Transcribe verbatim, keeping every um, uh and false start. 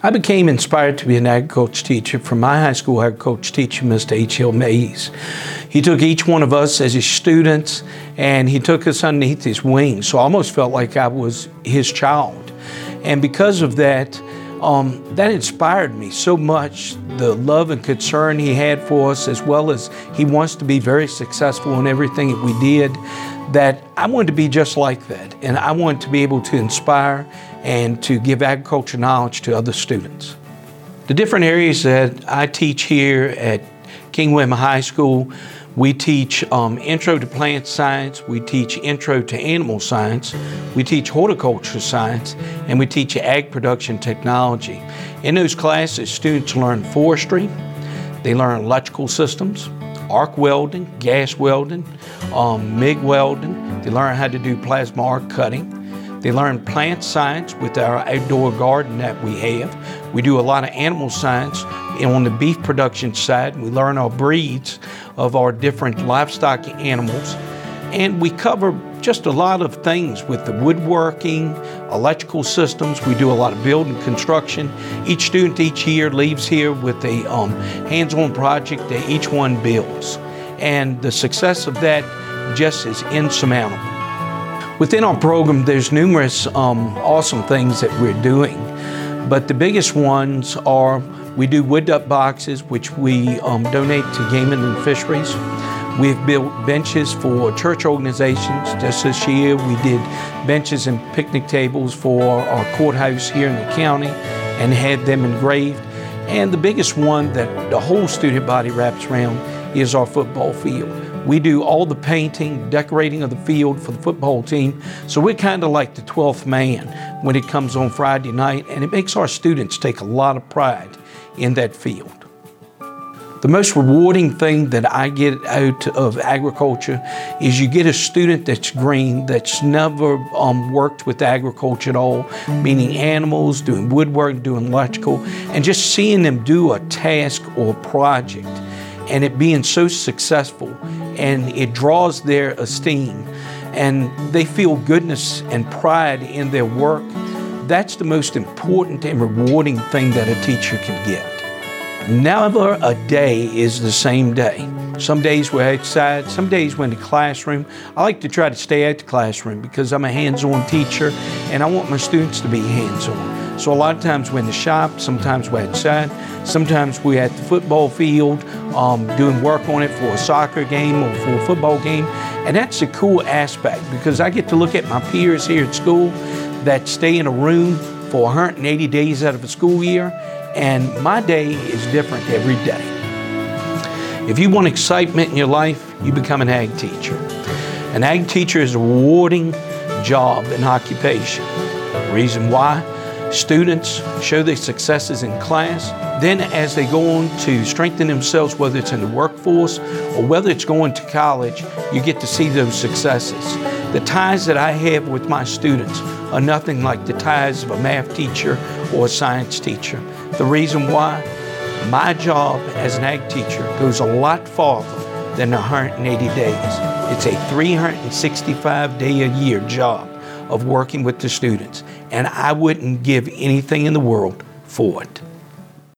I became inspired to be an agriculture teacher from my high school agriculture teacher, Mister H L Mays. He took each one of us as his students, and he took us underneath his wings. So I almost felt like I was his child. And because of that, um, that inspired me so much, the love and concern he had for us, as well as he wants to be very successful in everything that we did, that I wanted to be just like that. And I wanted to be able to inspire and to give agriculture knowledge to other students. The different areas that I teach here at King William High School, we teach um, Intro to Plant Science, we teach Intro to Animal Science, we teach Horticulture Science, and we teach Ag Production Technology. In those classes, students learn forestry, they learn electrical systems, arc welding, gas welding, um, M I G welding, they learn how to do plasma arc cutting. They learn plant science with our outdoor garden that we have. We do a lot of animal science on the beef production side. We learn our breeds of our different livestock animals. And we cover just a lot of things with the woodworking, electrical systems. We do a lot of building construction. Each student each year leaves here with a um, hands-on project that each one builds. And the success of that just is insurmountable. Within our program, there's numerous um, awesome things that we're doing, but the biggest ones are we do wood duck boxes, which we um, donate to Game and Fisheries. We've built benches for church organizations. Just this year, we did benches and picnic tables for our courthouse here in the county and had them engraved. And the biggest one that the whole student body wraps around is our football field. We do all the painting, decorating of the field for the football team. So we're kind of like the twelfth man when it comes on Friday night, and it makes our students take a lot of pride in that field. The most rewarding thing that I get out of agriculture is you get a student that's green, that's never um, worked with agriculture at all, meaning animals, doing woodwork, doing electrical, and just seeing them do a task or a project and it being so successful, and it draws their esteem, and they feel goodness and pride in their work. That's the most important and rewarding thing that a teacher can get. Never a day is the same day. Some days we're outside, some days we're in the classroom. I like to try to stay out the classroom because I'm a hands-on teacher and I want my students to be hands-on. So a lot of times we're in the shop, sometimes we're outside, sometimes we're at the football field um, doing work on it for a soccer game or for a football game. And that's a cool aspect because I get to look at my peers here at school that stay in a room for one hundred eighty days out of a school year, and my day is different every day. If you want excitement in your life, you become an ag teacher. An ag teacher is a rewarding job and occupation. The reason why? Students show their successes in class. Then as they go on to strengthen themselves, whether it's in the workforce or whether it's going to college, you get to see those successes. The ties that I have with my students are nothing like the ties of a math teacher or a science teacher. The reason why? My job as an ag teacher goes a lot farther than one hundred eighty days. It's a three hundred sixty-five day a year job of working with the students, and I wouldn't give anything in the world for it.